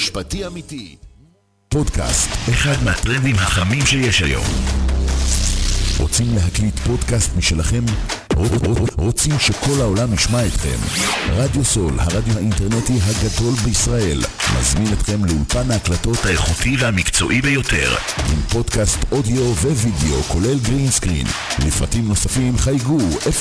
משפטי אמיתי. פודקאסט, אחד מהטרנדים החמים שיש היום. רוצים להקליט פודקאסט משלכם? רוצים שכל העולם ישמע אתכם? רדיו סול, הרדיו האינטרנטי הגדול בישראל, מזמין אתכם לאולפן ההקלטות האיכותי והמקצועי ביותר, עם פודקאסט אודיו ווידאו, כולל גרין סקרין. לפרטים נוספים חייגו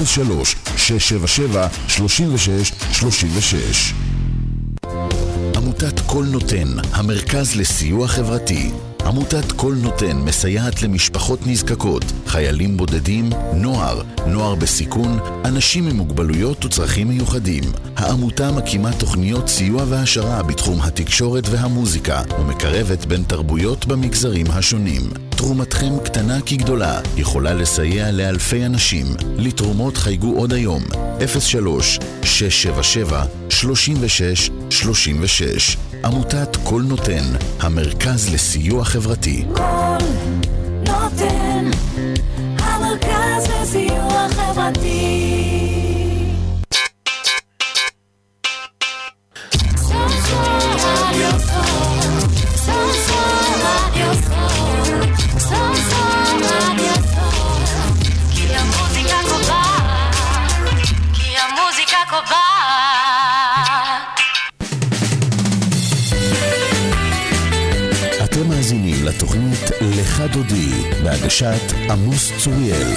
03-677-3636. עמותת כל נותן, המרכז לסיוע חברתי. עמותת כל נותן מסייעת למשפחות נזקקות, חיילים בודדים, נוער בסיכון, אנשים עם מוגבלויות וצרכים מיוחדים. העמותה מקימה תוכניות סיוע והשרה בתחום התקשורת והמוזיקה, ומקרבת בין תרבויות במגזרים השונים. תרומתכם קטנה כגדולה, יכולה לסייע לאלפי אנשים. לתרומות חייגו עוד היום, 03-677-3636. עמותת כל נותן, המרכז לסיוע חברתי. כל נותן, המרכז לסיוע חברתי. אתם מאזינים לתוכנית לך דודי, בהגשת עמוס צוריאל.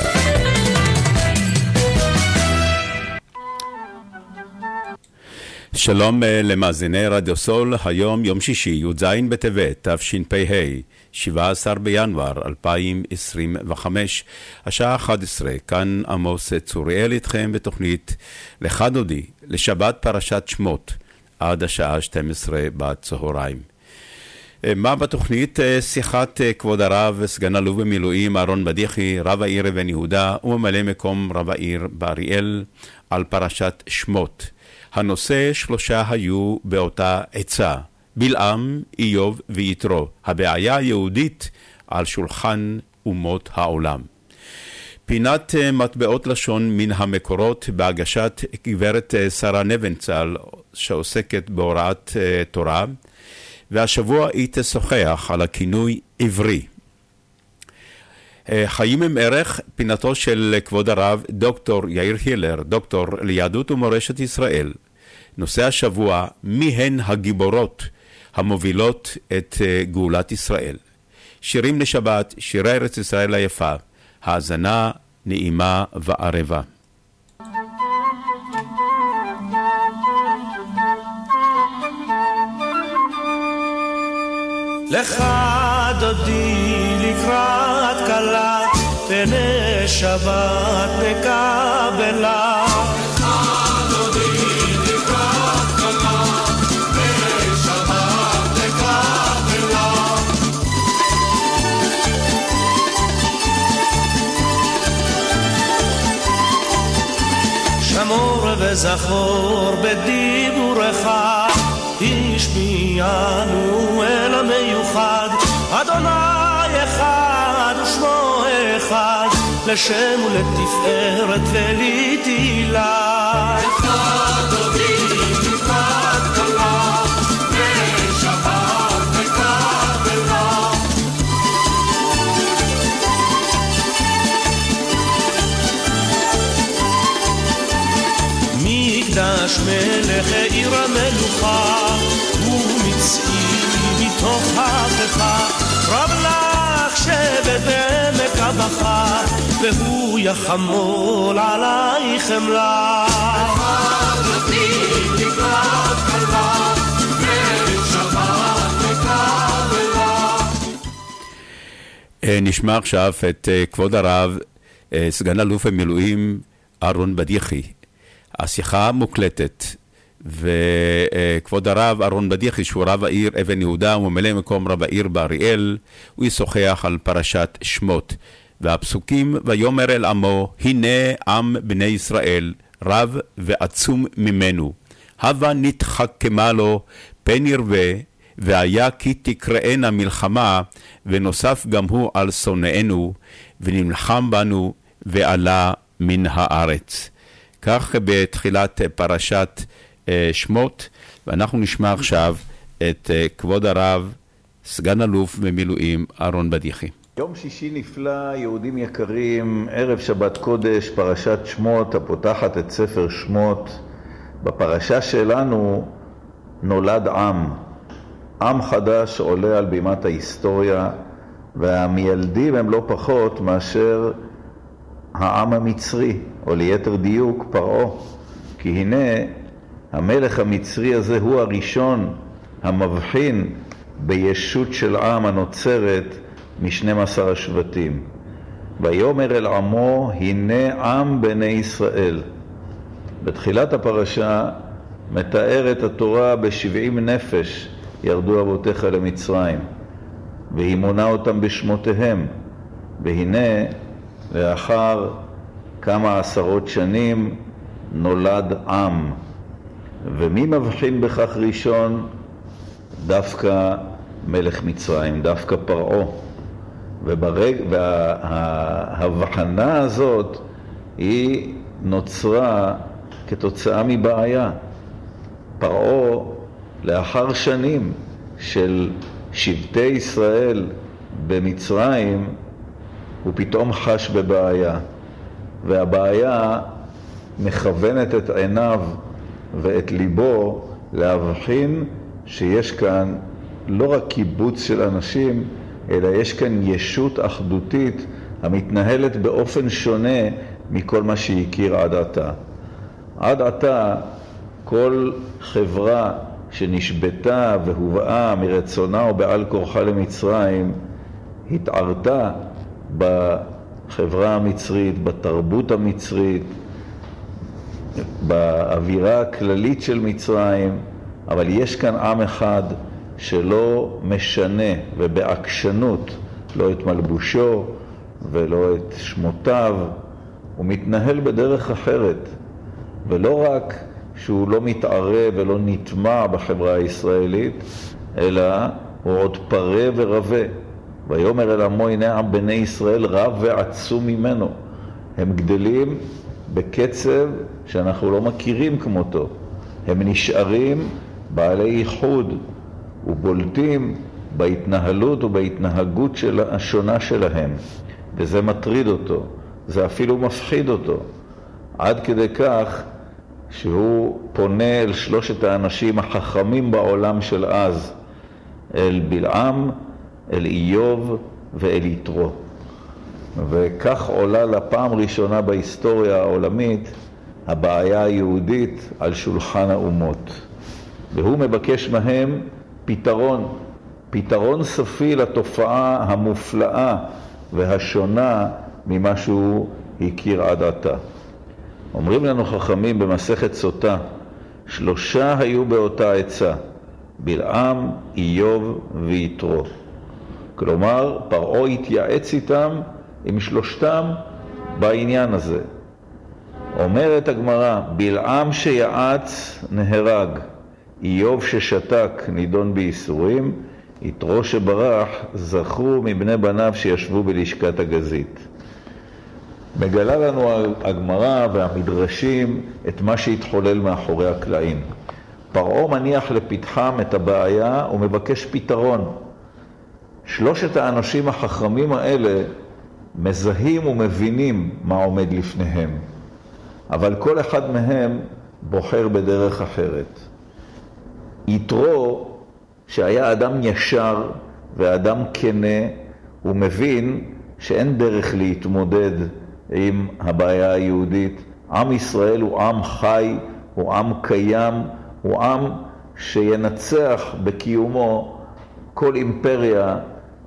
שלום למאזיני רדיו סול. היום יום שישי, י"ז בטבת, תשפ"ה, 17 בינואר 2025, השעה 11. כאן עמוס צוריאל איתכם בתוכנית לך דודי, לשבת פרשת שמות, עד השעה 12 בצהריים. מה בתוכנית? שיחת כבוד הרב סגן אלוף במילואים אהרון בדיחי, רב העיר אבן יהודה וממלא מקום רב העיר באריאל, על פרשת שמות. הנושא: שלושה היו באותה עצה, בלעם, איוב ויתרו, הבעיה היהודית על שולחן אומות העולם. פינת מטבעות לשון מן המקורות, בהגשת גברת שרה נבנצל שעוסקת בהוראת תורה, והשבוע היא תשוחח על הכינוי עברי. חיים עם ערך, פינתו של כבוד הרב דוקטור יאיר הילר, דוקטור ליהדות ומורשת ישראל. נושא השבוע: מי הן הגיבורות המובילות את גאולת ישראל. שירים לשבת, שירי ארץ ישראל היפה, האזנה נעימה וערבה. לך דודי לקראת קלה, פני שבת נקבלה. לך דודי לקראת קלה, פני שבת נקבלה. שמור וזכור בדיבורך, השמיענו אל המיוחד, אדוני אחד ושמו אחד, לשם ולתפארת ולתהילה. לך דודי לקראת קלה, ושבת נקבלה. מקדש מלך עיר המלוכה, מתוך ההפכה, רב לך שבט בעמק הבכה, והוא יחמול עלייך חמלה. לך דודי לקראת קלה, ושבת נקבלה. נשמע עכשיו את כבוד הרב סגן אלוף במילואים אהרון בדיחי. השיחה מוקלטת, וכבוד הרב אהרון בדיחי, שהוא רב העיר אבן יהודה וממלא מקום רב העיר באריאל, הוא ישוחח על פרשת שמות, והפסוקים: ויאמר אל עמו, הנה עם בני ישראל, רב ועצום ממנו, הבה נתחכמה לו פן ירבה, והיה כי תקראנה מלחמה, ונוסף גם הוא על שונאינו, ונלחם בנו ועלה מן הארץ. כך בתחילת פרשת שמות, ואנחנו נשמע עכשיו את כבוד הרב, סגן אלוף במילואים אהרון בדיחי. יום שישי נפלא, יהודים יקרים, ערב שבת קודש, פרשת שמות, הפותחת את ספר שמות. בפרשה שלנו נולד עם חדש עולה על בימת ההיסטוריה, והמיילדים הם לא פחות מאשר העם המצרי, או ליתר דיוק פרעה. כי הנה המלך המצרי הזה הוא הראשון המבחין בישות של עם הנוצרת מ-12 השבטים. ויאמר אל עמו, הנה עם בני ישראל. בתחילת הפרשה מתארת התורה ב70 נפש ירדו אבותיך למצרים, והיא מונה אותם בשמותיהם. והנה לאחר כמה עשרות שנים נולד עם. ומי מבחין בכך ראשון? דווקא מלך מצרים, דווקא פרעה. וההבחנה הזאת היא נוצרה כתוצאה מבעיה. פרעה לאחר שנים של שבטי ישראל במצרים הוא פתאום חש בבעיה, והבעיה מכוונת את עיניו ואת ליבו להבחין שיש כאן לא רק קיבוץ של אנשים, אלא יש כאן ישות אחדותית המתנהלת באופן שונה מכל מה שהכיר עד עתה. עד עתה כל חברה שנשבתה והובאה מרצונה או בעל כורחה למצרים התערתה בחברה המצרית, בתרבות המצרית, באווירה הכללית של מצרים. אבל יש כאן עם אחד שלא משנה ובעקשנות לא את מלבושו ולא את שמותיו, הוא מתנהל בדרך אחרת. ולא רק שהוא לא מתערב ולא נטמע בחברה הישראלית, אלא הוא עוד פרה ורבה. ויאמר אל עמו, הנה עם בני ישראל רב ועצום ממנו. הם גדלים בקצב שאנחנו לא מכירים כמותו. הם נשארים בעלי ייחוד ובולטים בהתנהלות ובהתנהגות השונה שלהם. וזה מטריד אותו, זה אפילו מפחיד אותו. עד כדי כך שהוא פונה אל שלושת האנשים החכמים בעולם של אז, אל בלעם, אל איוב ואל יתרו. וכך עולה לפעם ראשונה בהיסטוריה העולמית הבעיה היהודית על שולחן האומות. והוא מבקש מהם פתרון סופי לתופעה המופלאה והשונה ממה שהוא הכיר עד עתה. אומרים לנו חכמים במסכת סוטה, 3 היו באותה עצה, בלעם, איוב ויתרו. כלומר, פרעה התייעץ איתם, עם שלושתם בעניין הזה. אומרת הגמרא, בלעם שיעץ נהרג, איוב ששתק נידון בייסורים, יתרו שברח זכרו מבני בניו שישבו בלשכת הגזית. מגלה לנו הגמרא והמדרשים את מה שהתחולל מאחורי הקלעים. פרעה מניח לפתחם את הבעיה ומבקש פתרון. 3 האנשים החכמים האלה מזהים ומבינים מה עומד לפניהם, אבל כל אחד מהם בוחר בדרך אחרת. יתרו, שהיה אדם ישר ואדם כנה, הוא מבין שאין דרך להתמודד עם הבעיה היהודית. עם ישראל הוא עם חי, הוא עם קיים, הוא עם שינצח בקיומו כל אימפריה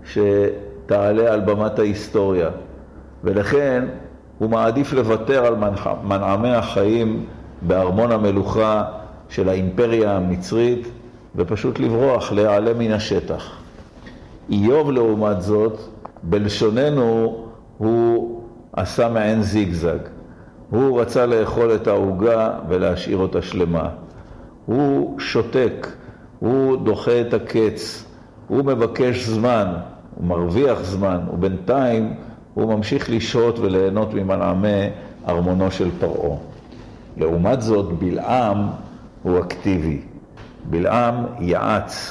שתעלה על במת ההיסטוריה. ולכן הוא מעדיף לוותר על מנעמי החיים בארמון המלוכה של האימפריה המצרית ופשוט לברוח, להיעלם מן השטח. איוב לעומת זאת, בלשוננו הוא עשה מעין זיגזג. הוא רצה לאכול את העוגה ולהשאיר אותה שלמה. הוא שותק, הוא דוחה את הקץ, הוא מבקש זמן, הוא מרוויח זמן, ובינתיים הוא ממשיך לשהות וליהנות ממנעמי ארמונו של פרעה. לעומת זאת, בלעם הוא אקטיבי. בלעם יעץ,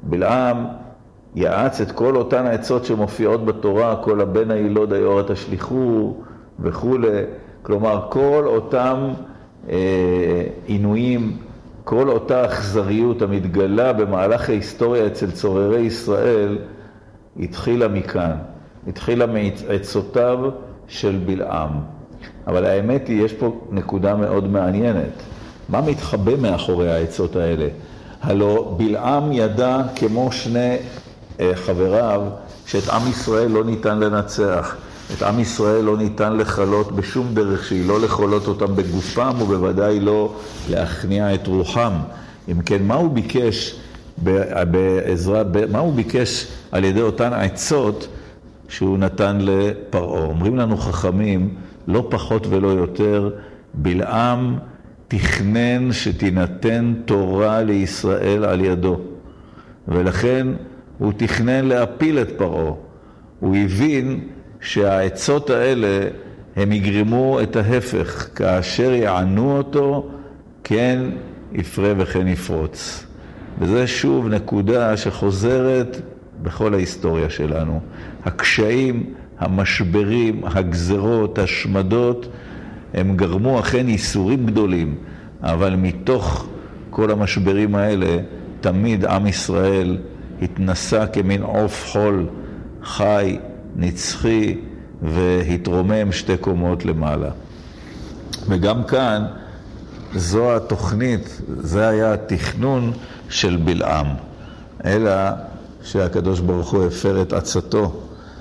בלעם יעץ את כל אותן העצות שמופיעות בתורה, כל הבן הילוד היורה תשליכו וכו'. כלומר, כל אותם עינויים, כל אותה אכזריות המתגלה במהלך ההיסטוריה אצל צוררי ישראל, התחילה מכאן, התחילה מעצותיו של בלעם. אבל האמת היא, יש פה נקודה מאוד מעניינת. מה מתחבא מאחורי העצות האלה? הלא בלעם ידע כמו שני חבריו שאת עם ישראל לא ניתן לנצח. את עם ישראל לא ניתן לחלות בשום דרך שהיא לא לחולות אותם בגופם ובוודאי לא להכניע את רוחם. אם כן, מה הוא ביקש בעזרה, מה הוא ביקש על ידי אותן עצות שהוא נתן לפרעה? אומרים לנו חכמים, לא פחות ולא יותר, בלעם תכנן שתינתן תורה לישראל על ידו. ולכן הוא תכנן להפיל את פרעה. הוא הבין שהעצות האלה הם יגרמו את ההפך. כאשר יענו אותו, כן יפרה וכן יפרוץ. וזה שוב נקודה שחוזרת בכל ההיסטוריה שלנו. הקשיים, המשברים, הגזרות, השמדות, הם גרמו אכן ייסורים גדולים, אבל מתוך כל המשברים האלה, תמיד עם ישראל התנסה כמין עוף חול, חי, נצחי, והתרומם שתי קומות למעלה. וגם כאן, זו התוכנית, זה היה התכנון של בלעם. אלא שהקדוש ברוך הוא הפר את עצתו.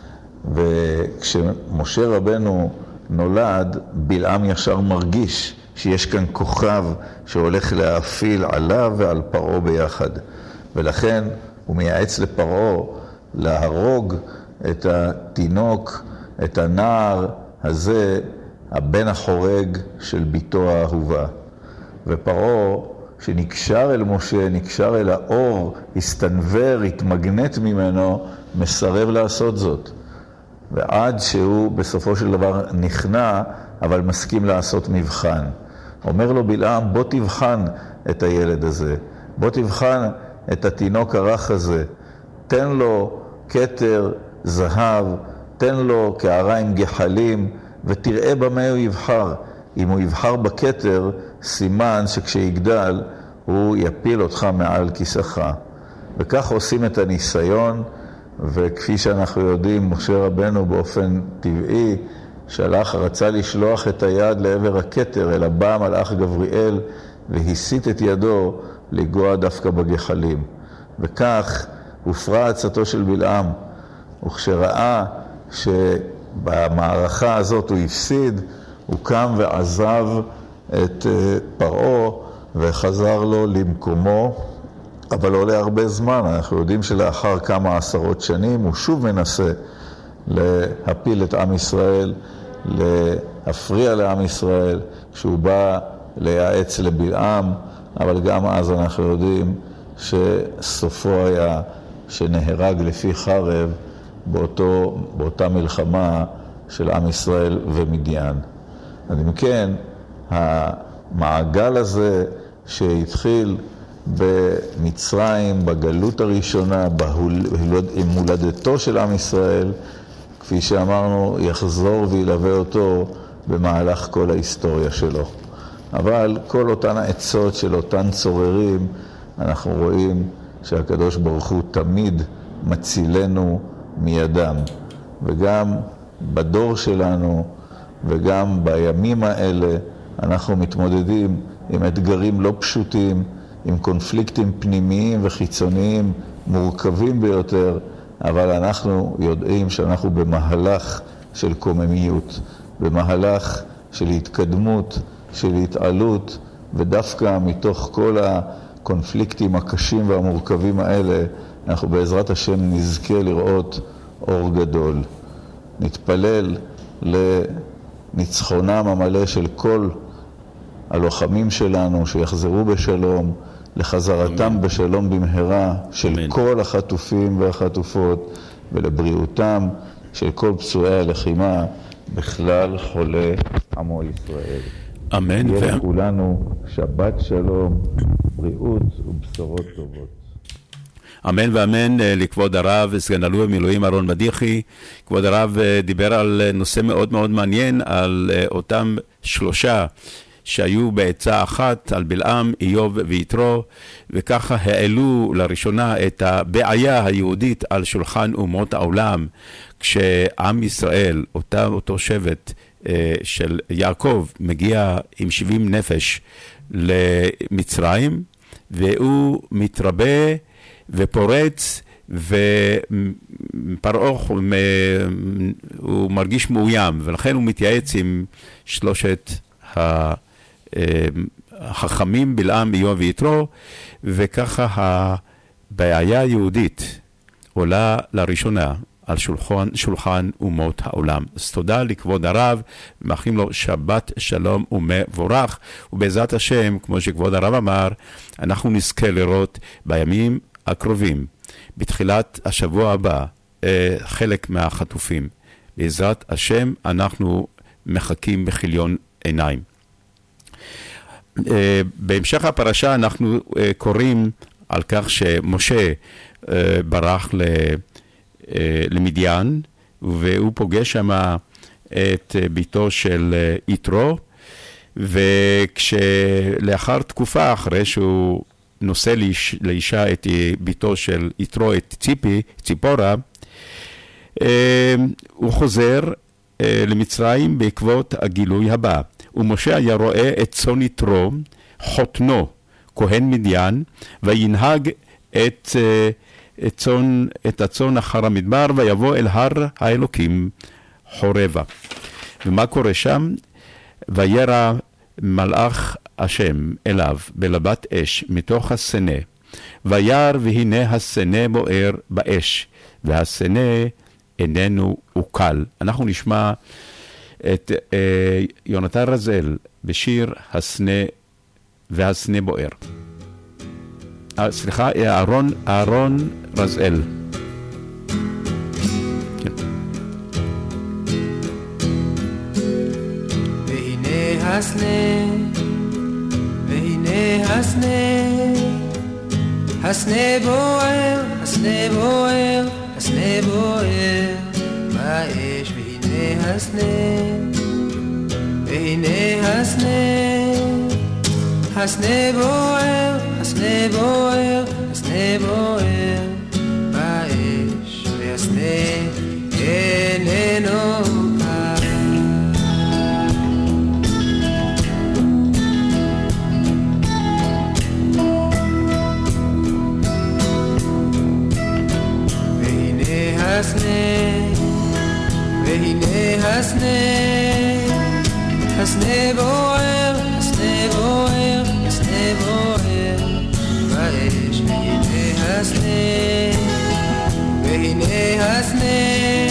וכשמשה רבנו נולד, בלעם ישר מרגיש שיש כאן כוכב שהולך להאפיל עליו ועל פרעה ביחד. ולכן הוא מייעץ לפרעה להרוג את התינוק, את הנער הזה, הבן החורג של ביתו האהובה. ופרעה שנקשר אל משה, נקשר אל האור, הסתנבר, התמגנט ממנו, מסרב לעשות זאת. ועד שהוא בסופו של דבר נכנע, אבל מסכים לעשות מבחן. אומר לו בלעם, בוא תבחן את הילד הזה, בוא תבחן את התינוק הרך הזה, תן לו כתר זהב, תן לו קערה עם גחלים, ותראה במה הוא יבחר. אם הוא יבחר בכתר, סימן שכשיגדל הוא יפיל אותך מעל כיסך. וכך עושים את הניסיון, וכפי שאנחנו יודעים, משה רבנו באופן טבעי רצה לשלוח את היד לעבר הכתר, אלא בא מלאך גבריאל והסיט את ידו לגוע דווקא בגחלים. וכך הופרה עצתו של בלעם, וכשראה שבמערכה הזאת הוא הפסיד, הוא קם ועזב את פרעה וחזר לו למקומו, אבל לא להרבה זמן. אנחנו יודעים שלאחר כמה עשרות שנים הוא שוב מנסה להפיל את עם ישראל, להפריע לעם ישראל, כשהוא בא לייעץ לבלעם, אבל גם אז אנחנו יודעים שסופו היה שנהרג לפי חרב באותה מלחמה של עם ישראל ומדיין. אז אם כן, המעגל הזה שהתחיל במצרים, בגלות הראשונה, עם הולדתו של עם ישראל, כפי שאמרנו, יחזור וילווה אותו במהלך כל ההיסטוריה שלו. אבל כל אותן העצות של אותן צוררים, אנחנו רואים שהקדוש ברוך הוא תמיד מצילנו מידם. וגם בדור שלנו וגם בימים האלה אנחנו מתמודדים עם אתגרים לא פשוטים, עם קונפליקטים פנימיים וחיצוניים מורכבים ביותר, אבל אנחנו יודעים שאנחנו במהלך של קוממיות, במהלך של התקדמות, של התעלות, ודווקא מתוך כל הקונפליקטים הקשים והמורכבים האלה, אנחנו בעזרת השם נזכה לראות אור גדול. נתפלל לניצחונם המלא של כל הלוחמים שלנו, שיחזרו בשלום, לחזרתם בשלום במהרה של כל החטופים והחטופות, ולבריאותם של כל פצועי הלחימה, בכלל חולי עמו ישראל. אמן. יהיה לכולנו שבת שלום, בריאות ובשורות טובות. אמן ואמן לכבוד הרב, סגן אלוף במילואים אהרון מדיחי. כבוד הרב דיבר על נושא מאוד מאוד מעניין, על אותם 3 שהיו בעצה אחת, על בלעם, איוב ויתרו, וככה העלו לראשונה את הבעיה היהודית על שולחן אומות העולם, כשעם ישראל, אותו שבט של יעקב, מגיע עם 70 נפש למצרים, והוא מתרבה ופורץ, ופרעה הוא מרגיש מאוים, ולכן הוא מתייעץ עם 3 החכמים, בלעם, איוב ויתרו, וככה הבעיה היהודית עולה לראשונה על שולחן אומות העולם. אז תודה לכבוד הרב, מאחלים לו שבת שלום ומבורך, ובעזרת השם, כמו שכבוד הרב אמר, אנחנו נזכה לראות בימים הקרובים, בתחילת השבוע הבא, חלק מהחטופים. בעזרת השם אנחנו מחכים בכיליון עיניים. בהמשך הפרשה אנחנו קוראים על כך שמשה ברח למדיין, והוא פוגש שם את ביתו של יתרו, וכשלאחר תקופה, אחרי שהוא נושא לאישה את ביתו של יתרו, את ציפורה, הוא חוזר למצרים בעקבות הגילוי הבא. ומשה היה רואה את צאן יתרו, חותנו, כהן מדיין, וינהג את הצאן אחר המדבר, ויבוא אל הר האלוקים חורבה. ומה קורה שם? וירא מלאך השם אליו בלבת אש מתוך הסנה, וירא והנה הסנה בוער באש, והסנה איננו אוקל. אנחנו נשמע את יונתן רזאל בשיר הסנה והסנה בוער. סליחה, אהרון רזאל. כן. והנה הסנה הסנה בוער, הסנה בוער, הסנה בוער באש. והנה הסנה הסנה בוער, הסנה בוער, הסנה בוער באש, והסנה איננו קר. והנה הסנה הסנה בוער, הסנה בוער, הסנה בוער באש. והנה הסנה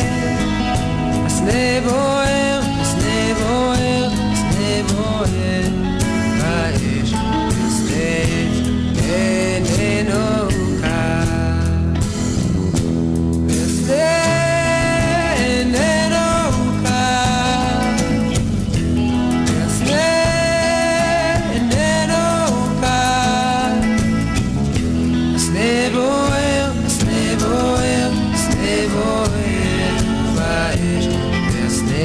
הסנה בוער, הסנה בוער, הסנה בוער באש, והסנה איננו קר. והסנה איננו קר. והסנה איננו קר. הסנה בוער, הסנה בוער, הסנה בוער באש, והסנה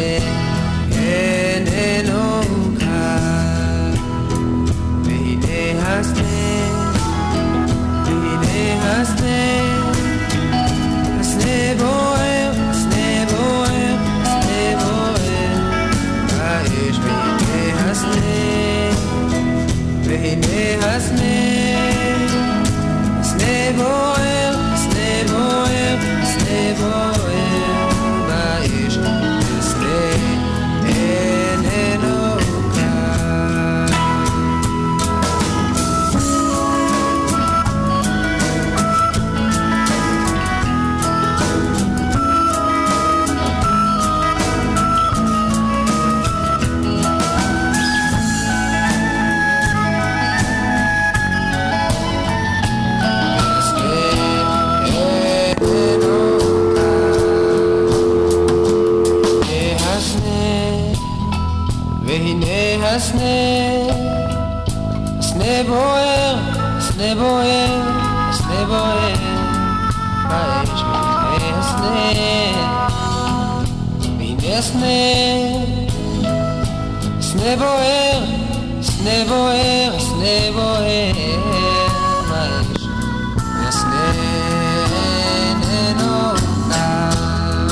איננו קר. והנה הסנה, והנה הסנה, הסנה בוער, הסנה בוער, הסנה בוער באש. והנה הסנה, והנה הסנה, הסנה בוער, הסנה בוער, הסנה בוער באש, והסנה איננו קר. והנה הסנה, הסנה בוער, הסנה בוער, הסנה בוער סנה בוער, סנה בוער, סנה בוער באש, והסנה איננו קר,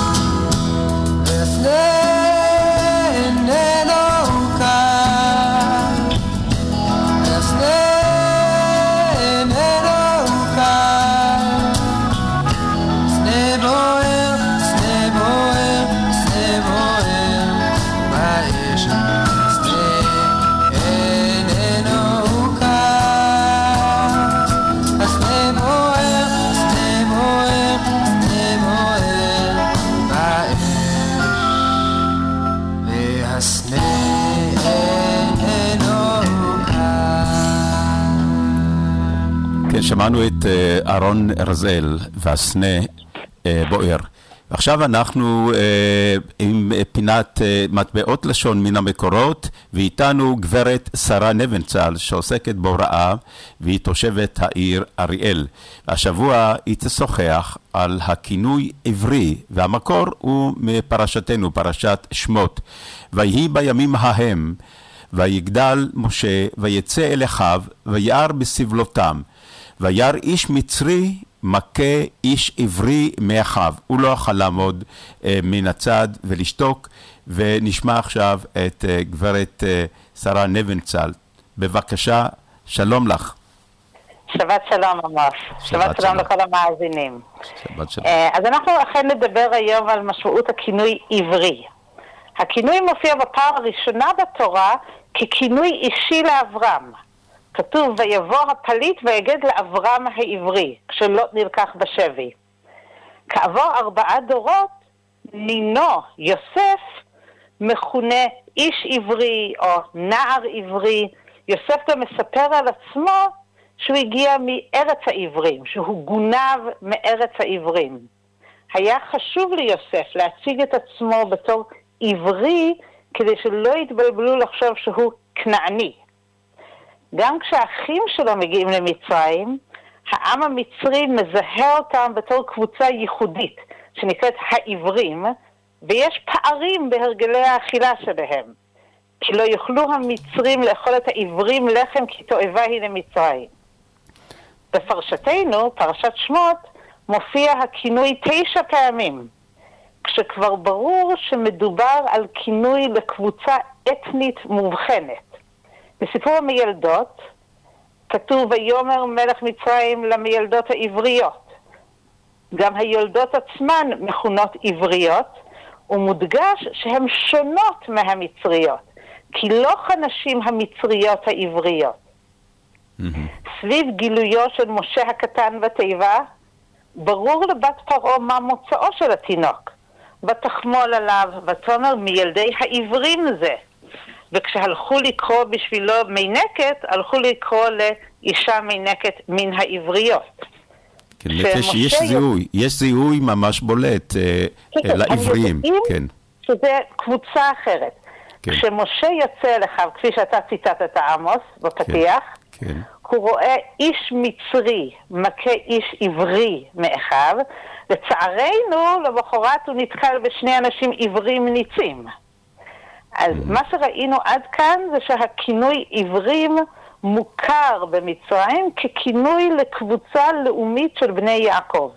והסנה איננו קר, והסנה איננו קר, סנה בוער, סנה בוער, סנה בוער באש, והסנה איננו קר, הסנה בוער, סנה בוער, סנה בוער באש, והסנה איננו קר. כן, שמענו את אהרון רזאל והסנה בוער. ועכשיו אנחנו עם פינת מטבעות לשון מן המקורות, ואיתנו גברת שרה נבנצל שעוסקת בהוראה, והיא תושבת העיר אריאל. השבוע היא תשוחח על הכינוי עברי, והמקור הוא מפרשתנו, פרשת שמות. ויהי בימים ההם, ויגדל משה, ויצא אל אחיו, ויער בסבלותם. וירא איש מצרי מכה איש עברי מאחיו. הוא לא יכול לעמוד מן הצד ולשתוק. ונשמע עכשיו את גברת שרה נבנצל. בבקשה, שלום לך. שבת שלום עמוס. שבת שלום לכל המאזינים. שבת שלום. אז אנחנו אכן נדבר היום על משמעות הכינוי עברי. הכינוי מופיע בפעם הראשונה בתורה ככינוי אישי לאברהם. כתוב ויבוא הפליט ויגד לאברהם העברי, כשלוט נלקח בשבי. כעבור 4 דורות, נינו יוסף מכונה איש עברי או נער עברי. יוסף גם מספר על עצמו שהוא הגיע מארץ העברים, שהוא גונב מארץ העברים. היה חשוב ליוסף להציג את עצמו בתור עברי, כדי שלא יתבלבלו לחשוב שהוא כנעני. גם כשהאחים שלו מגיעים למצרים, העם המצרי מזהה אותם בתור קבוצה ייחודית, שנקראת העברים, ויש פערים בהרגלי האכילה שלהם. כי לא יוכלו המצרים לאכול את העברים לחם, כי תועבה היא למצרים. בפרשתנו, פרשת שמות, מופיע הכינוי 9 פעמים, כשכבר ברור שמדובר על כינוי לקבוצה אתנית מובחנת. בסיפור המילדות, כתוב ויאמר מלך מצרים למילדות העבריות. גם היולדות עצמן מכונות עבריות, ומודגש שהן שונות מהמצריות, כי לא הנשים המצריות העבריות. סביב גילויו של משה הקטן בתיבה, ברור לבת פרעה מה מוצאו של התינוק. ותחמול עליו, ותאמר מילדי העברים זה. וכשהלכו לקרוא בשבילו מינקת, הלכו לקרוא לאישה מינקת מן העבריות. כן, יש זיהוי ממש בולט לעבריים. כן. שזה קבוצה אחרת. כן. כשמשה יוצא אליו, כפי שאתה ציטטת עמוס בפתיח, כן. הוא רואה איש מצרי מכה איש עברי מאחיו. לצערנו, למחרת הוא נתקל בשני אנשים עברים ניצים. אז מה שראינו עד כאן זה שהכינוי עברים מוכר במצרים ככינוי לקבוצה לאומית של בני יעקב.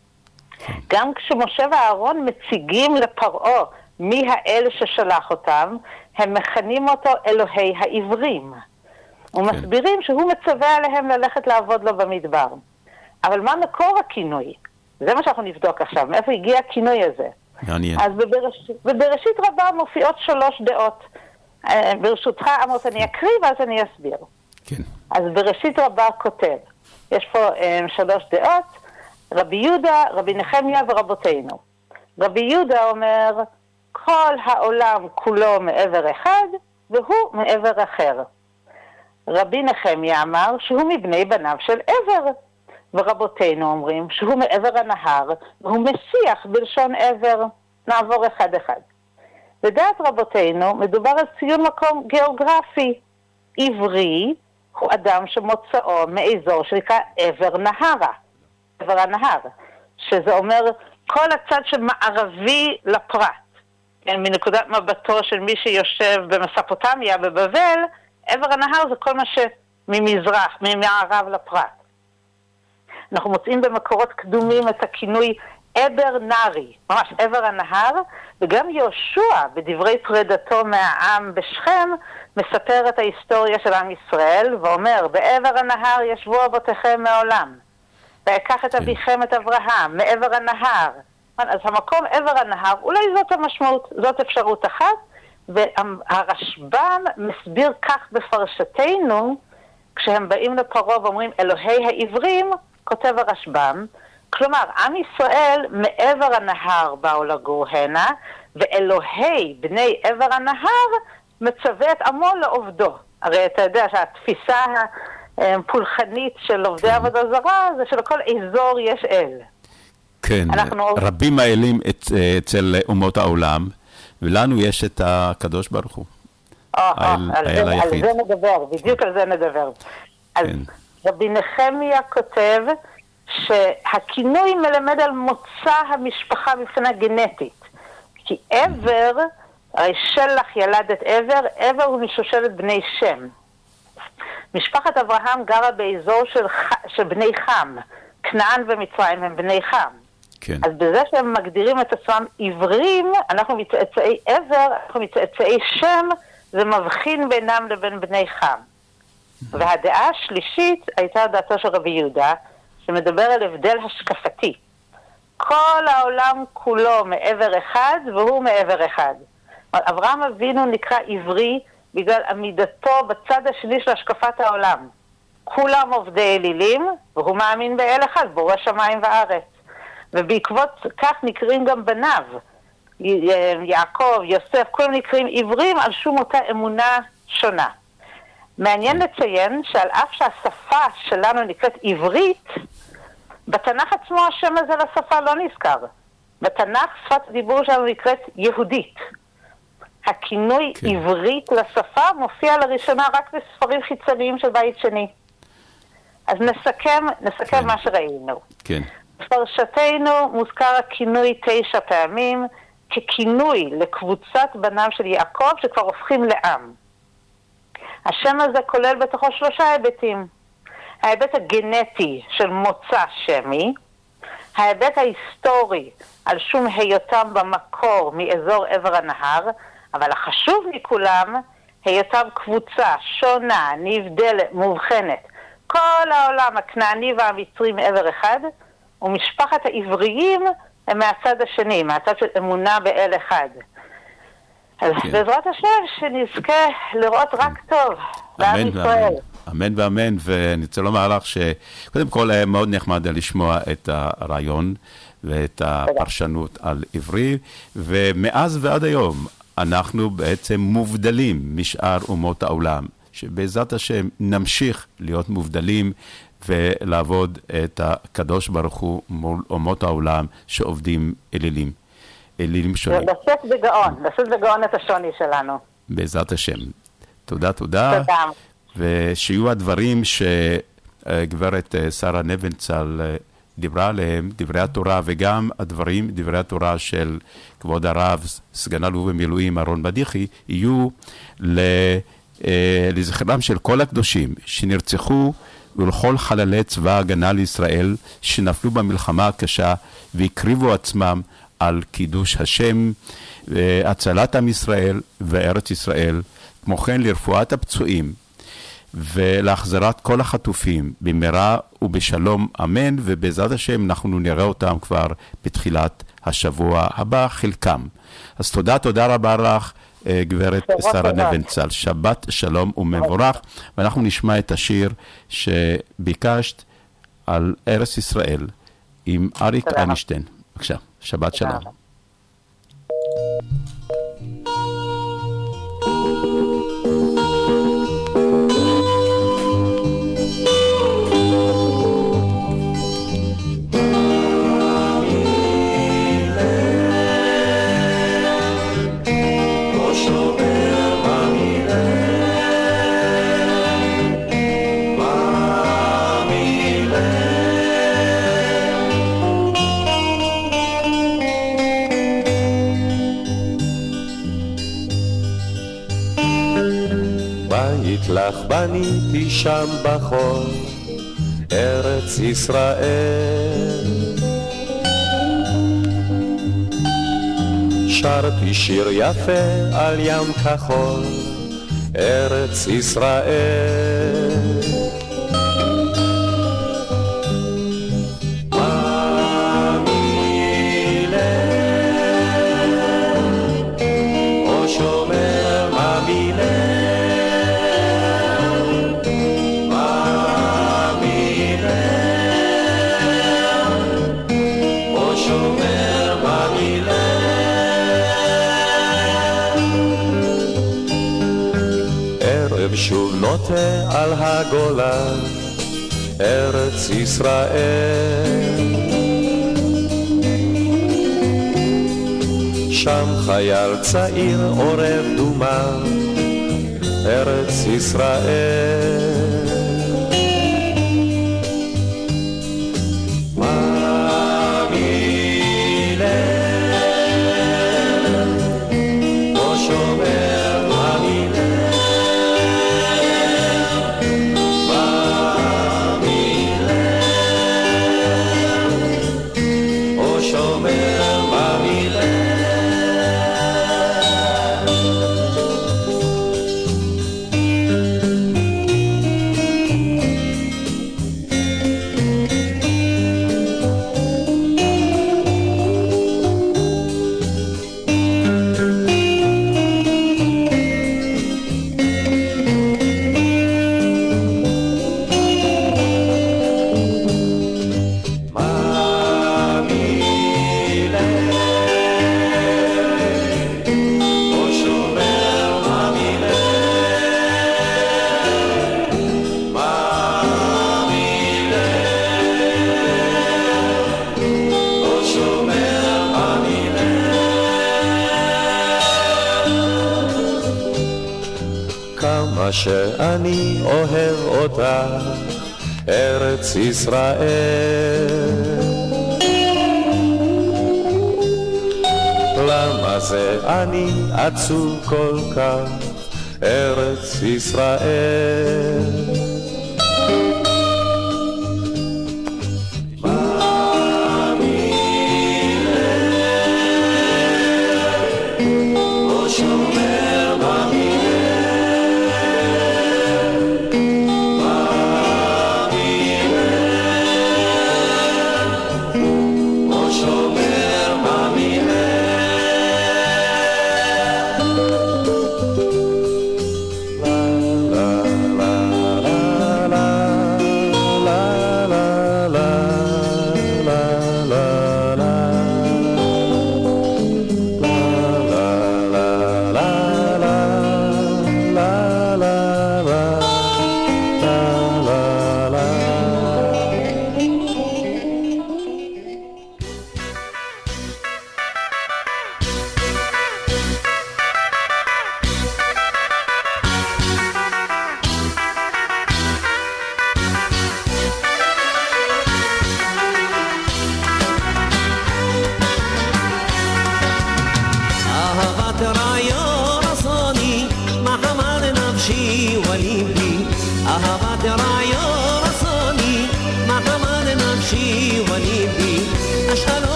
גם כשמשה ואהרון מציגים לפרעה מי האל ששלח אותם, הם מכנים אותו אלוהי העברים. ומסבירים שהוא מצווה עליהם ללכת לעבוד לו במדבר. אבל מה מקור הכינוי? זה מה שאנחנו נבדוק עכשיו, מאיפה הגיע הכינוי הזה. מעניין. אז בבראשית רבה מופיעות 3 דעות. ברשותך עמוס אני אקריא ואז אני אסביר. כן. אז בראשית רבה כותב, יש פה 3 דעות, רבי יהודה, רבי נחמיה ורבותינו. רבי יהודה אומר, כל העולם כולו מעבר אחד והוא מעבר אחר. רבי נחמיה אמר שהוא מבני בניו של עבר. ורבותינו אומרים שהוא מעבר הנהר, והוא משיח בלשון עבר. נעבור אחד אחד. לדעת רבותינו מדובר על ציון מקום גיאוגרפי. עברי הוא אדם שמוצאו מאזור שנקרא עבר נהרה. עבר הנהר. שזה אומר כל הצד שמערבי לפרת. מנקודת מבטו של מי שיושב במספוטמיה, בבבל, עבר הנהר זה כל מה שממזרח, ממערב לפרת. אנחנו מוצאים במקורות קדומים את הכינוי עבר נרי, ממש עבר הנהר, וגם יהושע בדברי פרידתו מהעם בשכם מספר את ההיסטוריה של עם ישראל ואומר, בעבר הנהר ישבו אבותיכם מעולם, ויקח את אביכם את אברהם מעבר הנהר. אז המקום עבר הנהר, אולי זאת המשמעות, זאת אפשרות אחת, והרשב"ם מסביר כך בפרשתנו, כשהם באים לפרעה ואומרים אלוהי העברים, כותב הרשב"ם, כלומר, עם ישראל מעבר הנהר באו לגור הנה, ואלוהי בני עבר הנהר מצווה את עמו לעובדו. הרי אתה יודע שהתפיסה הפולחנית של עובדי עבודה זרה זה שלכל אזור יש אל. כן, רבים האלים אצל אומות העולם, ולנו יש את הקדוש ברוך הוא. על זה נדבר, בדיוק על זה נדבר. אז רבי נחמיה כותב שהכינוי מלמד על מוצא המשפחה מבחינה גנטית. כי עבר, הרי שלח ילד את עבר, עבר הוא משושלת בני שם. משפחת אברהם גרה באזור של בני חם. כנען ומצרים הם בני חם. כן. אז בזה שהם מגדירים את עצמם עברים, אנחנו מצאצאי עבר, אנחנו מצאצאי שם, זה מבחין בינם לבין בני חם. והדעה השלישית הייתה דעתו של רבי יהודה, שמדבר על הבדל השקפתי. כל העולם כולו מעבר אחד, והוא מעבר אחד. אברהם אבינו נקרא עברי, בגלל עמידתו בצד השני של השקפת העולם. כולם עובדי אלילים, והוא מאמין באל אחד, בורא שמיים וארץ. ובעקבות כך נקראים גם בניו, יעקב, יוסף, כולם נקראים עברים על שום אותה אמונה שונה. מעניין לציין שעל אף שהשפה שלנו נקראת עברית, בתנ"ך עצמו השם הזה לשפה לא נזכר. בתנ"ך שפת הדיבור שלנו נקראת יהודית. הכינוי עברית לשפה מופיע לראשונה רק בספרים חיצוניים של בית שני. אז נסכם מה שראינו. כן. בפרשתנו מוזכר הכינוי 9 פעמים ככינוי לקבוצת בניו של יעקב שכבר הופכים לעם. השם הזה כולל בתוכו 3 היבטים. ההיבט הגנטי של מוצא שמי, ההיבט ההיסטורי על שום היותם במקור מאזור עבר הנהר, אבל החשוב מכולם, היותם קבוצה שונה, נבדלת, מובחנת. כל העולם הכנעני והמצרי מעבר אחד, ומשפחת העבריים הם מהצד השני, מהצד של אמונה באל אחד. אז בעזרת השם שנזכה לראות רק טוב לעם ישראל. אמן ואמן, ואני רוצה לומר לך שקודם כל היה מאוד נחמד לשמוע את הרעיון ואת הפרשנות על עברי, ומאז ועד היום אנחנו בעצם מובדלים משאר אומות העולם, שבעזרת השם נמשיך להיות מובדלים ולעבוד את הקדוש ברוך הוא מול אומות העולם שעובדים אלילים שונים. לשאת בגאון את השוני שלנו. בעזרת השם. תודה. תודה. ושיהיו הדברים שגברת שרה נבנצל דיברה עליהם, דברי התורה, וגם דברי התורה של כבוד הרב, סגן אלוף במילואים אהרון בדיחי, יהיו לזכרם של כל הקדושים שנרצחו, ולכל חללי צבא ההגנה לישראל שנפלו במלחמה הקשה והקריבו עצמם על קידוש השם, הצלת עם ישראל וארץ ישראל, כמו כן לרפואת הפצועים ולהחזרת כל החטופים במהרה ובשלום, אמן. ובעזרת השם אנחנו נראה אותם כבר בתחילת השבוע הבא, חלקם. אז תודה רבה לך גברת שרה נבנצל, שבת שלום ומבורך. ואנחנו נשמע את השיר שביקשת על ארץ ישראל עם אריק איינשטיין. בבקשה, שבת שלום. לך בניתי שם בחול ארץ ישראל. שרתי שיר יפה על ים כחול ארץ ישראל. שוב נוטה על הגולן ארץ ישראל. שם חייל צעיר עורב דומה ארץ ישראל. שאני אוהב אותך ארץ ישראל. למה זה אני עצוב כל כך ארץ ישראל.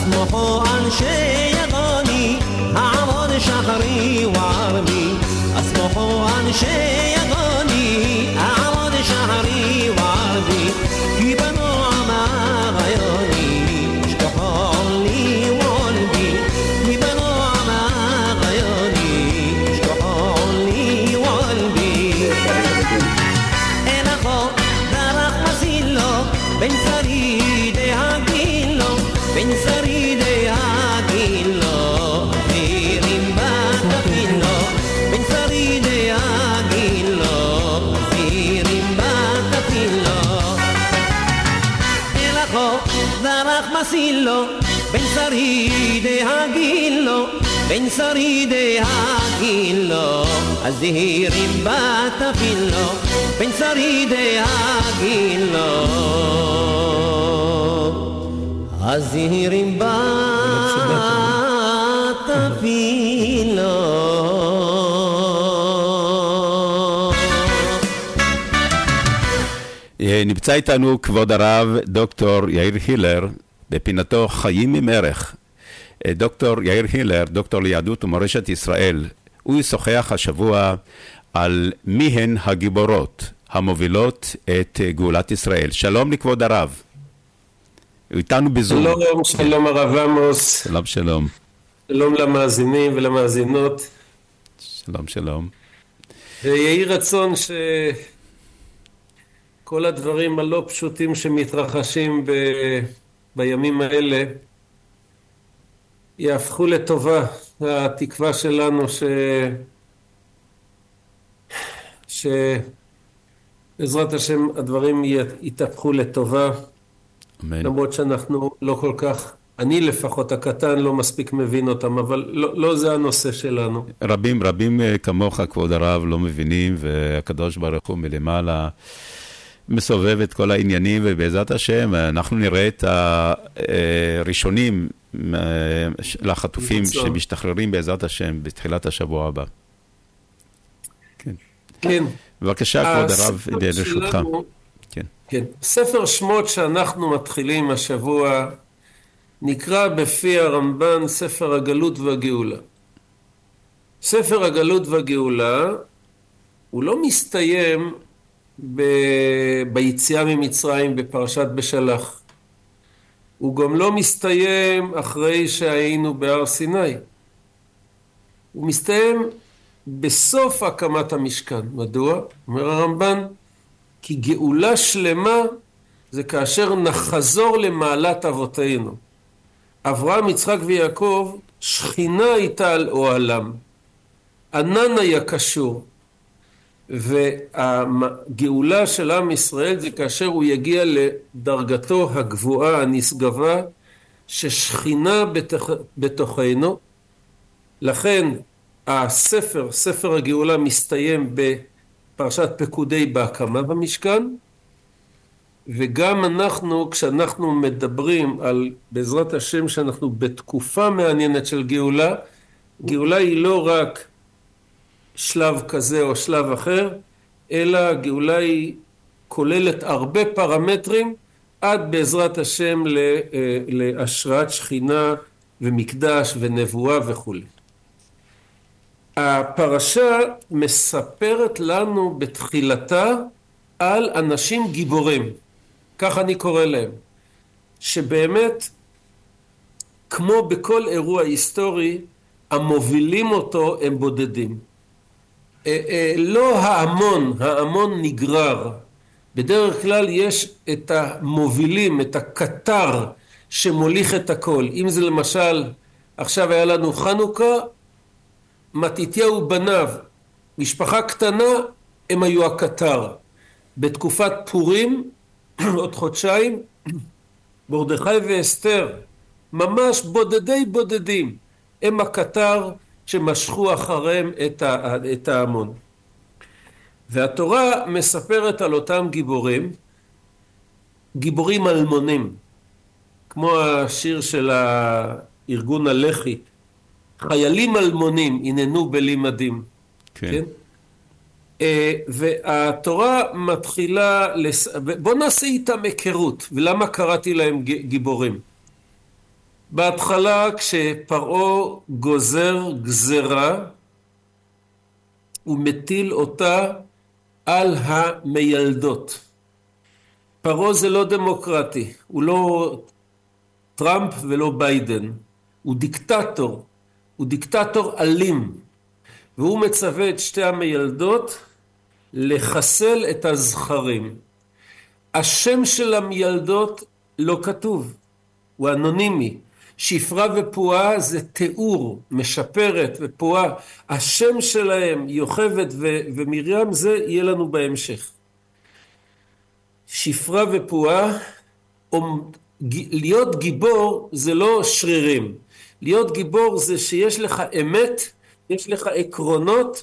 אסמוכו אנשי יגוני העבוד שחרי וערבי אסמוכו אנשי יגוני העבוד שחרי וערבי כי בנו עמה ריוני שכחו לי וולבי כי בנו עמה ריוני שכחו לי וולבי אין החוק דרך מסילו בין שרידי הגילו בין שרידי הגילו זירים בתפילו בין שרידי הגילו זירים בתפילו אל החוק דרך מסילו בין שרידי הגילו בין שרידי הגילו הזירים בתפילו בין שרידי הגילו הזירים בתפילו. נמצא איתנו כבוד הרב דוקטור יאיר הילר בפינתו חיים עם ערך. דוקטור יאיר הילר, דוקטור ליהדות ומורשת ישראל, הוא ישוחח השבוע על מי הן הגיבורות המובילות את גאולת ישראל. שלום לכבוד הרב. הוא איתנו בזום. שלום, שלום הרב עמוס. שלום, שלום. שלום למאזינים ולמאזינות. שלום, שלום. יהי רצון שכל הדברים הלא פשוטים שמתרחשים בימים האלה יהפכו לטובה. התקווה שלנו שבעזרת השם הדברים יתהפכו לטובה. אמן. למרות שאנחנו לא כל כך, אני לפחות הקטן לא מספיק מבין אותם, אבל לא זה הנושא שלנו. רבים כמוך כבוד הרב לא מבינים, והקדוש ברוך הוא מלמעלה מסובב את כל העניינים, ובעזרת השם אנחנו נראה את הראשונים לחטופים שמשתחררים בעזרת השם בתחילת השבוע הבא. כן. כן. בבקשה כבוד הרב, ברשותך. כן. כן. ספר שמות שאנחנו מתחילים השבוע נקרא בפי הרמב"ן ספר הגלות והגאולה. ספר הגלות והגאולה הוא לא מסתיים ביציאה ממצרים בפרשת בשלח. הוא גם לא מסתיים אחרי שהיינו בהר סיני. הוא מסתיים בסוף הקמת המשכן. מדוע? אומר הרמב"ן, כי גאולה שלמה זה כאשר נחזור למעלת אבותינו. אברהם, יצחק ויעקב, שכינה הייתה על אוהלם. ענן היה קשור. והגאולה של עם ישראל זה כאשר הוא יגיע לדרגתו הגבוהה, הנשגבה, ששכינה בתוכנו. לכן ספר הגאולה מסתיים בפרשת פקודי בהקמה במשכן, וגם אנחנו, כשאנחנו מדברים על בעזרת השם שאנחנו בתקופה מעניינת של גאולה, גאולה היא לא רק שלב כזה או שלב אחר, אלא גאולה היא כוללת הרבה פרמטרים עד בעזרת השם להשראת שכינה ומקדש ונבואה וכו'. הפרשה מספרת לנו בתחילתה על אנשים גיבורים, כך אני קורא להם, שבאמת כמו בכל אירוע היסטורי המובילים אותו הם בודדים. לא ההמון נגרר. בדרך כלל יש את המובילים, את הקטר שמוליך את הכל. אם זה למשל, עכשיו היה לנו חנוכה, מתתיהו בניו, משפחה קטנה, הם היו הקטר. בתקופת פורים, עוד חודשיים, מרדכי ואסתר, ממש בודדים, הם הקטר שמשכו אחריהם את ההמון. והתורה מספרת על אותם גיבורים אלמונים, כמו השיר של הארגון הלח"י, חיילים אלמונים הננו בלימדים. כן? והתורה מתחילה, בוא נעשה איתם היכרות, ולמה קראתי להם גיבורים? בהתחלה כשפרעה גוזר גזרה, הוא מטיל אותה על המילדות. פרעה זה לא דמוקרטי, הוא לא טראמפ ולא ביידן, הוא דיקטטור, הוא דיקטטור אלים, והוא מצווה את שתי המילדות לחסל את הזכרים. השם של המילדות לא כתוב, הוא אנונימי. שפרה ופועה זה תיאור, משפרת ופועה. השם שלהם, יוכבד ומרים, זה יהיה לנו בהמשך. שפרה ופועה, להיות גיבור זה לא שרירים. להיות גיבור זה שיש לך אמת, יש לך עקרונות,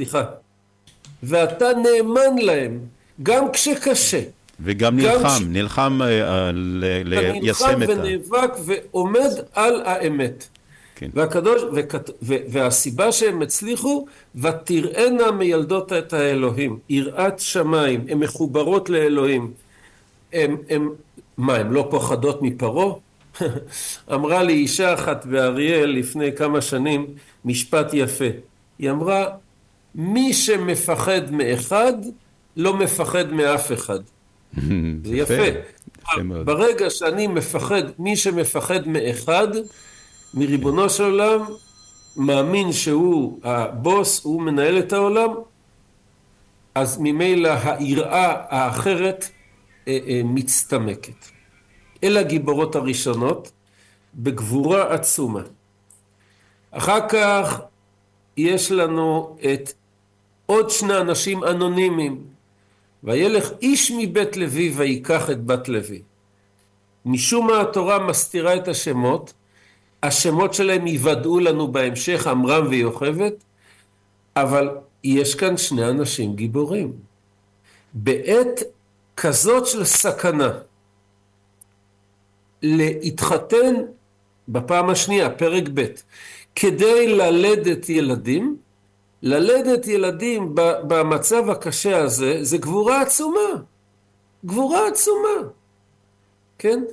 ואתה נאמן להם, גם כשקשה. וגם נלחם ליישם את אתה נלחם ונאבק ועומד על האמת. כן. והסיבה שהם הצליחו, ותראינה מילדות את האלוהים, יראת שמיים, הן מחוברות לאלוהים. הן לא פוחדות מפרעה? אמרה לי אישה אחת באריאל לפני כמה שנים משפט יפה. היא אמרה, מי שמפחד מאחד, לא מפחד מאף אחד. זה יפה. ברגע שאני מפחד, מי שמפחד מאחד, מריבונו של עולם, מאמין שהוא הבוס, הוא מנהל את העולם, אז ממילא היראה האחרת מצטמקת. אלה הגיבורות הראשונות, בגבורה עצומה. אחר כך יש לנו את עוד שני אנשים אנונימיים, וילך איש מבית לוי ויקח את בת לוי. משום מה התורה מסתירה את השמות, השמות שלהם יוודאו לנו בהמשך, עמרם ויוכבד, אבל יש כאן שני אנשים גיבורים. בעת כזאת של סכנה, להתחתן בפעם השנייה, פרק ב', כדי ללדת ילדים, במצב הקשה הזה, זה גבורה עצומה. גבורה עצומה. כן?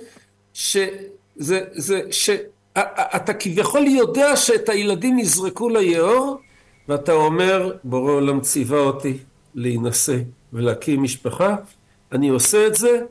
אתה כביכול יודע שאת הילדים יזרקו ליאור, ואתה אומר, בורא עולם ציווה אותי להינשא ולהקים משפחה, אני עושה את זה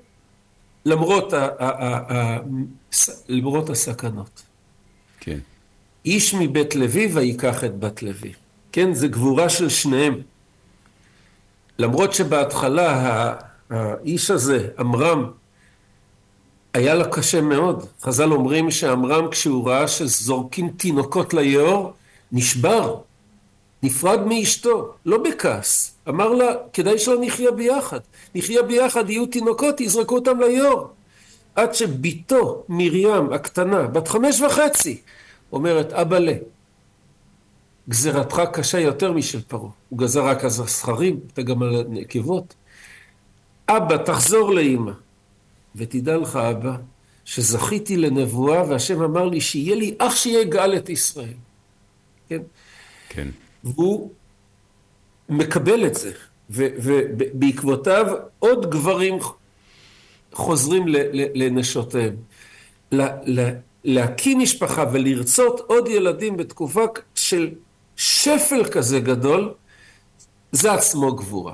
למרות הסכנות. כן. איש מבית לוי ויקח את בת לוי. כן, זה גבורה של שניהם. למרות שבהתחלה האיש הזה, עמרם, היה לה קשה מאוד. חז"ל אומרים שעמרם כשהוא ראה שזורקים תינוקות ליאור, נשבר, נפרד מאשתו, לא בכעס. אמר לה, כדאי שלא נחיה ביחד. נחיה ביחד, יהיו תינוקות, יזרקו אותם ליאור. עד שביתו, מרים, הקטנה, בת 5.5, אומרת, אבא גזירתך קשה יותר משל פרעה. הוא גזר רק על הזכרים, אתה גם על הנקבות. אבא, תחזור לאמא. ותדע לך, אבא, שזכיתי לנבואה, והשם אמר לי שיהיה לי אח שיגאל את ישראל. כן? כן. והוא מקבל את זה. ובעקבותיו עוד גברים חוזרים לנשותיהם. להקים משפחה ולרצות עוד ילדים בתקופה של שפל כזה גדול, זה עצמו גבורה.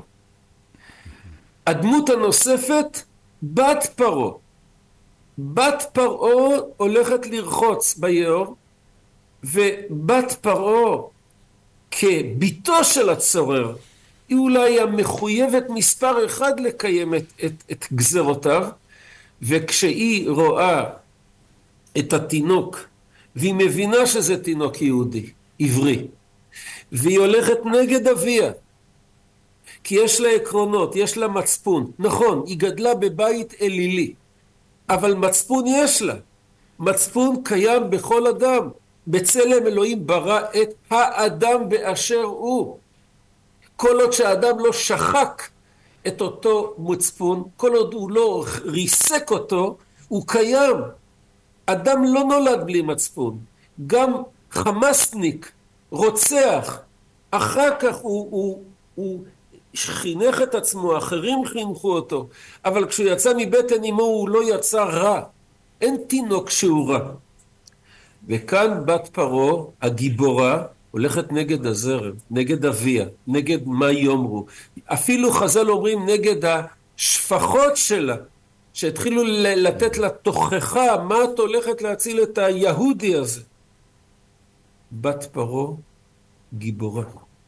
הדמות הנוספת, בת פרעה. בת פרעה הולכת לרחוץ ביאור, ובת פרעה כביתו של הצורר, היא אולי המחויבת מספר אחד לקיים את גזרותיו, וכשהיא רואה את התינוק, והיא מבינה שזה תינוק יהודי, עברי, והיא הולכת נגד אביה, כי יש לה עקרונות, יש לה מצפון. נכון, היא גדלה בבית אלילי, אבל מצפון יש לה. מצפון קיים בכל אדם. בצלם אלוהים ברא את האדם באשר הוא. כל עוד שהאדם לא שחק את אותו מצפון, כל עוד הוא לא ריסק אותו, הוא קיים. אדם לא נולד בלי מצפון. גם חמאסניק, רוצח, אחר כך הוא חינך את עצמו, אחרים חינכו אותו, אבל כשהוא יצא מבטן אמו הוא לא יצא רע. אין תינוק שהוא רע. וכאן בת פרעה, הגיבורה, הולכת נגד הזרם, נגד אביה, נגד מה יאמרו. אפילו חז"ל אומרים נגד השפחות שלה, שהתחילו לתת לה תוכחה, מה את הולכת להציל את היהודי הזה? בת פרעה, גיבורה.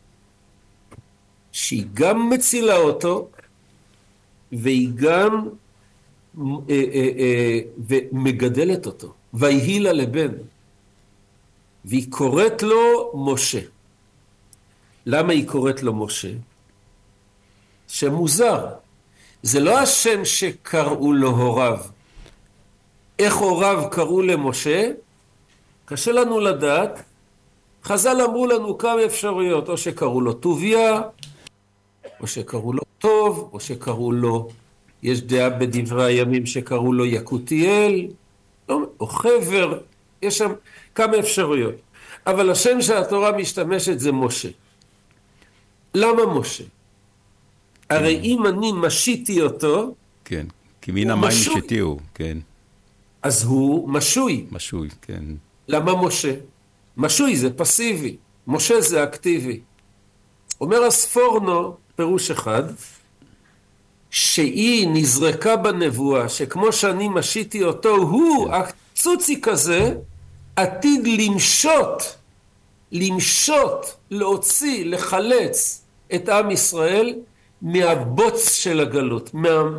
שהיא גם מצילה אותו, והיא גם ומגדלת אותו. ויהי לה לבן. והיא קוראת לו משה. למה היא קוראת לו משה? שם מוזר. זה לא השם שקראו לו הוריו. איך הוריו קראו למשה? קשה לנו לדעת. חז"ל אמרו לנו כמה אפשרויות, או שקראו לו טוביה, או שקראו לו טוב, או שקראו לו, יש דעה בדברי הימים שקראו לו יקותיאל, או חבר, יש שם כמה אפשרויות. אבל השם שהתורה משתמשת זה משה. למה משה? הרי אם אני משיתי אותו, כן, כי מן המים שתיהו, כן. אז הוא משוי. משוי, כן. למה משה? משוי זה פסיבי, משה זה אקטיבי. אומר הספורנו, פירוש אחד, שהיא נזרקה בנבואה, שכמו שאני משיתי אותו, הוא, הקצוצי כזה, עתיד למשות, להוציא, לחלץ את עם ישראל מהבוץ של הגלות,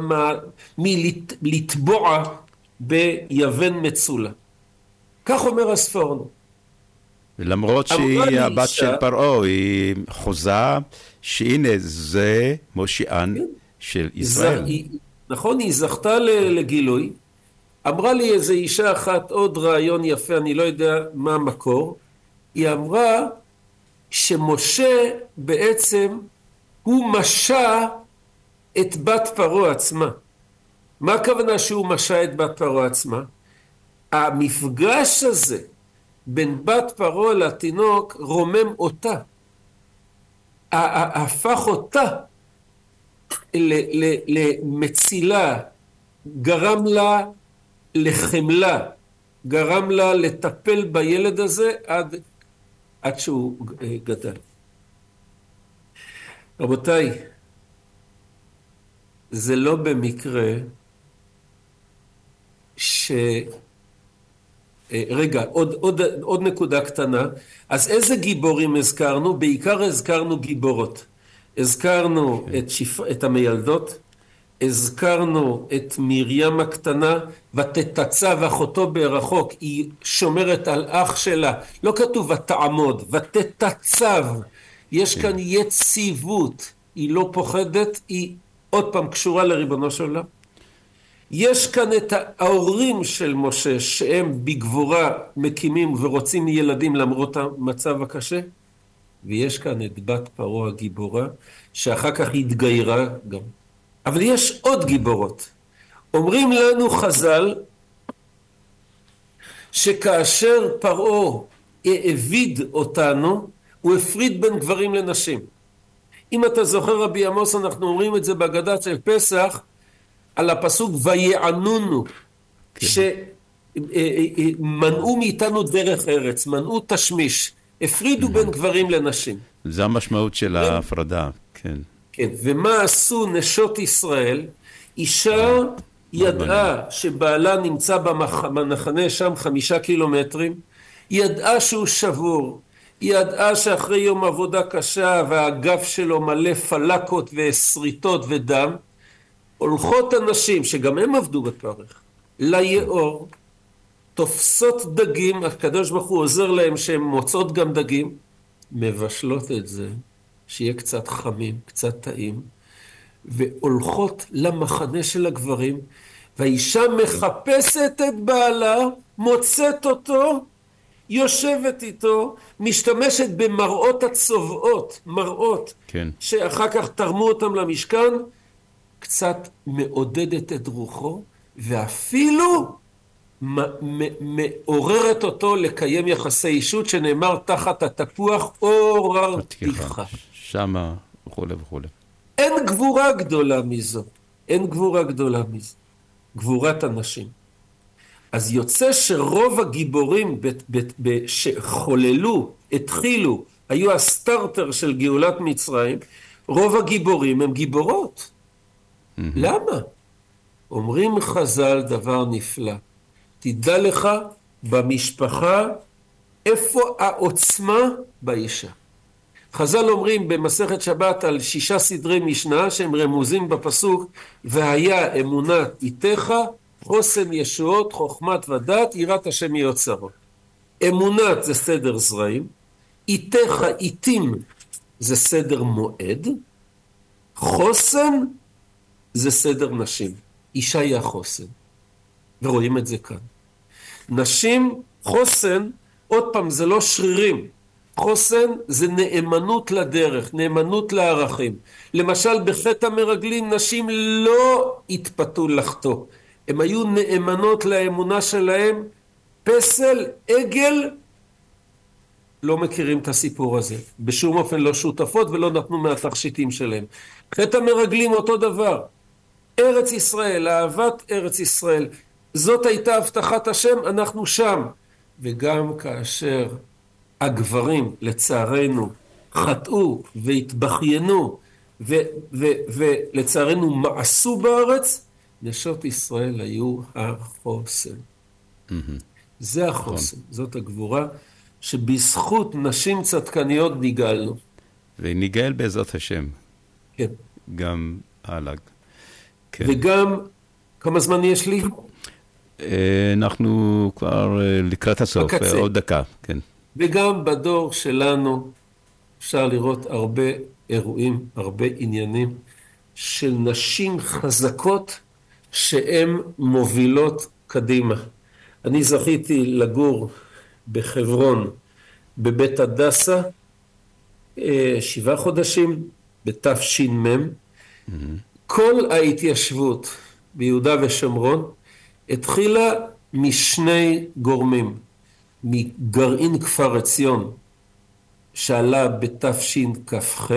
מלטבוע ביוון מצולה. כך אומר הספורנו. ולמרות שהיא הבת של פרעה, היא חוזה שהנה זה מושיען של ישראל. נכון, היא זכתה לגילוי. אמרה לי איזו אישה אחת עוד רעיון יפה, אני לא יודע מה המקור. היא אמרה שמשה בעצם הוא משה את בת פרעה עצמה. מה הכוונה שהוא משה את בת פרעה עצמה? המפגש הזה בין בת פרעה לתינוק רומם אותה. הפך אותה למצילה, גרם לה לחמלה, גרם לה לטפל בילד הזה עד שהוא גדל. רבותיי, זה לא במקרה רגע, עוד נקודה קטנה. אז איזה גיבורים הזכרנו? בעיקר הזכרנו גיבורות. הזכרנו את המילדות, הזכרנו את מרים הקטנה, ותתצב אחותו ברחוק, היא שומרת על אח שלה. לא כתוב ותעמוד, ותתצב. יש כאן יציבות, היא לא פוחדת, היא עוד פעם קשורה לריבונו של עולם. יש כאן את ההורים של משה שהם בגבורה מקימים ורוצים ילדים למרות המצב הקשה, ויש כאן את בת פרעה הגיבורה שאחר כך התגיירה גם. אבל יש עוד גיבורות. אומרים לנו חז"ל שכאשר פרעה העביד אותנו, הוא הפריד בין גברים לנשים. אם אתה זוכר רבי עמוס, אנחנו אומרים את זה בהגדה של פסח, על הפסוק ויענונו, כן. שמנעו מאיתנו דרך ארץ, מנעו תשמיש, הפרידו בין גברים לנשים. זה המשמעות של ההפרדה, כן. כן, ומה עשו נשות ישראל? אישה ידעה שבעלה נמצא במחנה שם 5 קילומטרים, ידעה שהוא שבור, ידעה שאחרי יום עבודה קשה והגף שלו מלא פלקות וסריטות ודם, הולכות אנשים שגם הם עבדו בפרך ליאור, תופסות דגים, הקדוש ברוך הוא עוזר להם שהן מוצאות גם דגים, מבשלות את זה שיהיה קצת חמים, קצת טעים, והולכות למחנה של הגברים, והאישה מחפשת את בעלה, מוצאת אותו, יושבת איתו, משתמשת במראות הצובעות, מראות כן. שאחר כך תרמו אותם למשכן, קצת מעודדת את רוחו, ואפילו מעוררת אותו לקיים יחסי אישות, שנאמר תחת התפוח עוררתיך. שמה וכו' וכו'. אין גבורה גדולה מזו. אין גבורה גדולה מזו. גבורת הנשים. אז יוצא שרוב הגיבורים שחוללו, התחילו, היו הסטארטר של גאולת מצרים, רוב הגיבורים הם גיבורות. למה? אומרים חז"ל דבר נפלא. תדע לך במשפחה איפה העוצמה באישה. חז"ל אומרים במסכת שבת על 6 סדרי משנה שהם רמוזים בפסוק, והיה אמונת איתך, חוסן ישועות, חוכמת ודת, יראת השם יוצרו. אמונת זה סדר זרעים, איתך, איתים זה סדר מועד, חוסן זה סדר נשים. אישה היא החוסן. ורואים את זה כאן. נשים, חוסן, עוד פעם, זה לא שרירים. חוסן זה נאמנות לדרך, נאמנות לערכים. למשל, בחטא המרגלים, נשים לא התפתו לחטוא. הן היו נאמנות לאמונה שלהם. פסל, עגל, לא מכירים את הסיפור הזה. בשום אופן לא שותפות ולא נתנו מהתכשיטים שלהם. חטא המרגלים אותו דבר. ארץ ישראל, אהבת ארץ ישראל. זאת הייתה הבטחת השם, אנחנו שם. וגם כאשר הגברים, לצערנו, חטאו והתבחיינו, ולצערנו מעשו בארץ, נשות ישראל היו החוסן. זה החוסן, זאת הגבורה, שבזכות נשים צדקניות ניגלנו. וניגל בעזרת השם. כן. גם הלאה. כן. וגם, כמה זמן יש לי? אנחנו כבר לקראת הסוף, עוד דקה. כן. וגם בדור שלנו אפשר לראות הרבה אירועים, הרבה עניינים של נשים חזקות שהן מובילות קדימה. אני זכיתי לגור בחברון, בבית הדסה, 7 חודשים, בתש"מ. כל ההתיישבות ביהודה ושומרון התחילה משני גורמים. מגרעין כפר עציון, שעלה בתשכ"ח,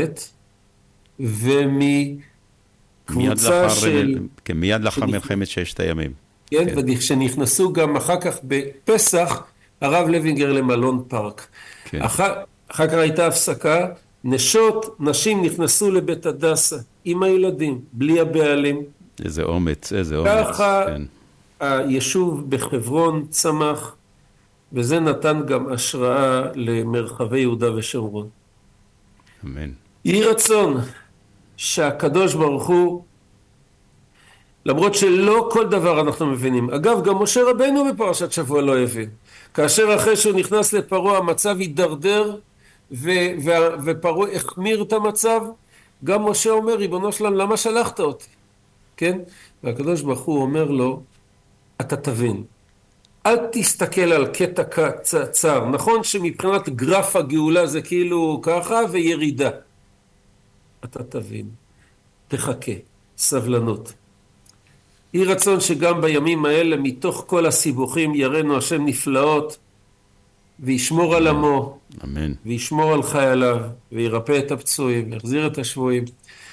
ומקבוצה של... מיד לאחר מלחמת 6 הימים. כן, וכשנכנסו גם אחר כך בפסח, הרב לוינגר למלון פארק. כן. אחר כך הייתה הפסקה, נשים נכנסו לבית הדסה, עם הילדים, בלי הבעלים. איזה אומץ, איזה אומץ. ככה כן. היישוב בחברון צמח, וזה נתן גם השראה למרחבי יהודה ושומרון. אמן. יהי רצון שהקדוש ברוך הוא, למרות שלא כל דבר אנחנו מבינים. אגב, גם משה רבנו בפרשת שבוע לא הבין. כאשר אחרי שהוא נכנס לפרעה, המצב הידרדר, ופרעה החמיר את המצב, גם משה אומר, ריבונו שלם, למה שלחת אותי? כן? והקדוש ברוך הוא אומר לו, אתה תבין. אל תסתכל על קטע קצר. נכון שמבחינת גרף הגאולה זה כאילו ככה וירידה. אתה תבין. תחכה. סבלנות. יהי רצון שגם בימים האלה, מתוך כל הסיבוכים, יראנו השם נפלאות, וישמור על עמו, אמן. וישמור על חייליו, וירפא את הפצועים, ויחזיר את השבויים,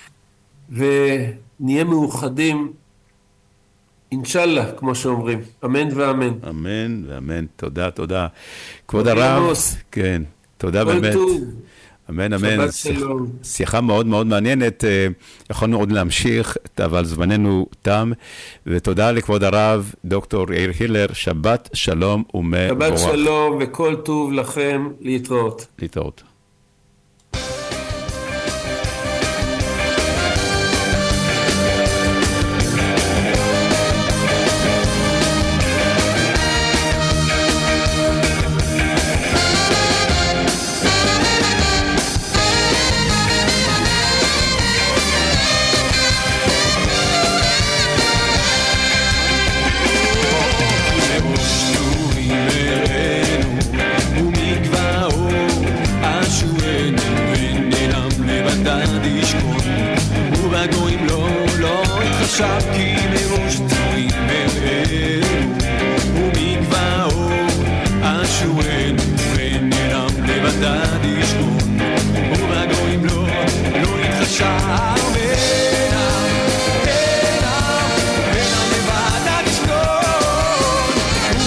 ונהיה מאוחדים, אינשאללה, כמו שאומרים. אמן ואמן. אמן ואמן. תודה, תודה. כבוד הרב, כן, תודה באמת. אמן, אמן. שיחה מאוד מאוד מעניינת. יכולנו עוד להמשיך, אבל זמננו תם. ותודה לכבוד הרב, דוקטור יאיר הילר. שבת שלום ומבורך. שבת שלום וכל טוב לכם. להתראות. להתראות. עכשיו כי מראש צורים מראינו ומגבעו אשורנו ונרם לבדד ישכון ובגויים לא יתחשב ונם לבדד ישכון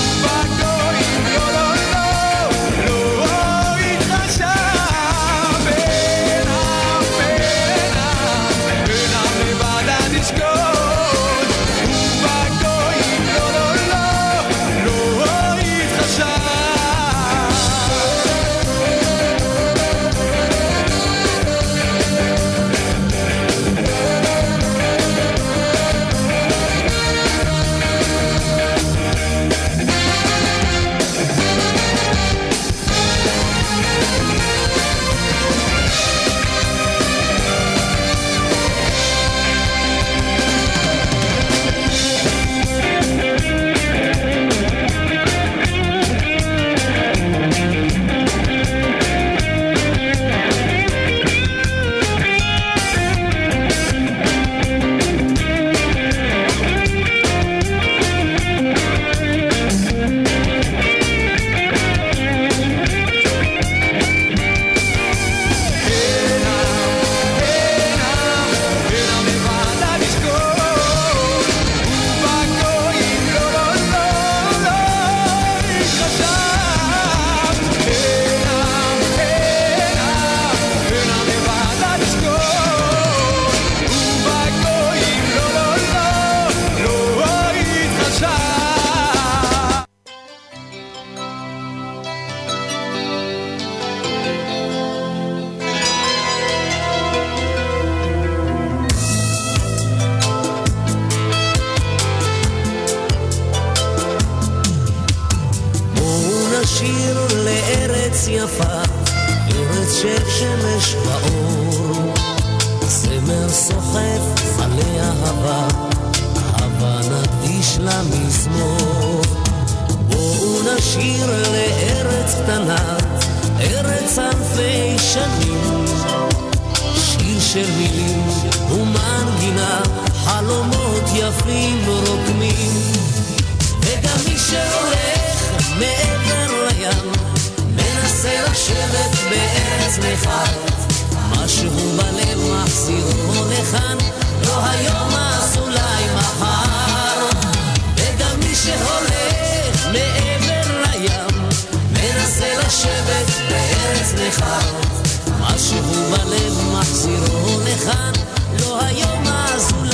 יפה, ארץ של שמש ואור, זמר סוחף מלא אהבה, אהבה נקדיש למזמור. בואו נשיר לארץ קטנה, ארץ אלפי שנים, שיר של מילים ומנגינה, חלומות יפים ורוקמים. וגם מי שהולך מעבר לים מנסה לשבת בארץ נכר, משהו בלב מחזירו לכאן, לא היום אז אולי מחר. וגם מי שהולך מעבר לים מנסה לשבת בארץ נכר, משהו בלב מחזירו לכאן, לא היום אז אולי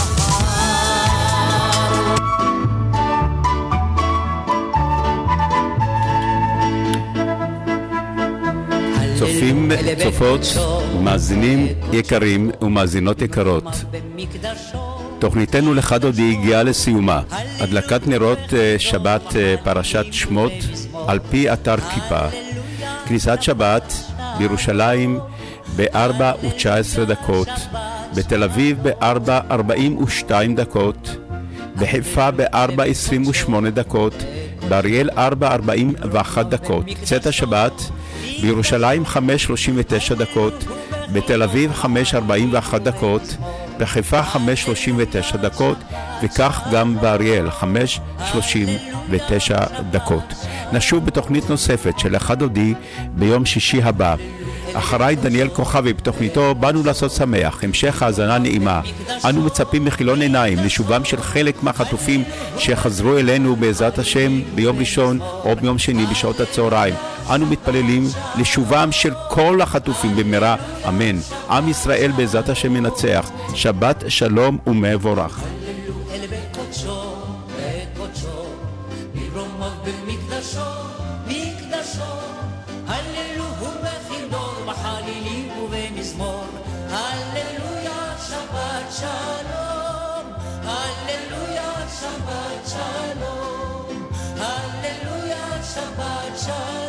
צופים, צופות, מאזינים יקרים ומאזינות יקרות, תוכניתנו לך דודי הגיעה לסיומה. הדלקת נרות שבת פרשת שמות על פי אתר כיפה. כניסת שבת בירושלים ב-4:19, בתל אביב ב-4:42, בחיפה ב-4:28, באריאל 4:41, צאת השבת בירושלים 5:39, בתל אביב 5:41, בחיפה 5:39, וכך גם באריאל 5:39. נשוב בתוכנית נוספת של אחד דודי ביום שישי הבא. אחריי דניאל כוכבי בתוכניתו באנו לעשות שמח. המשך האזנה נעימה. אנו מצפים מחילון עיניים לשובם של חלק מהחטופים שחזרו אלינו בעזרת השם ביום ראשון או ביום שני בשעות הצהריים. אנו מתפללים לשובם של כל החטופים במהרה, אמן. עם ישראל בעזרת השם ינצח. שבת שלום ומבורך.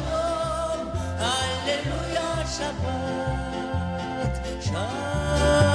Shabbat shalom,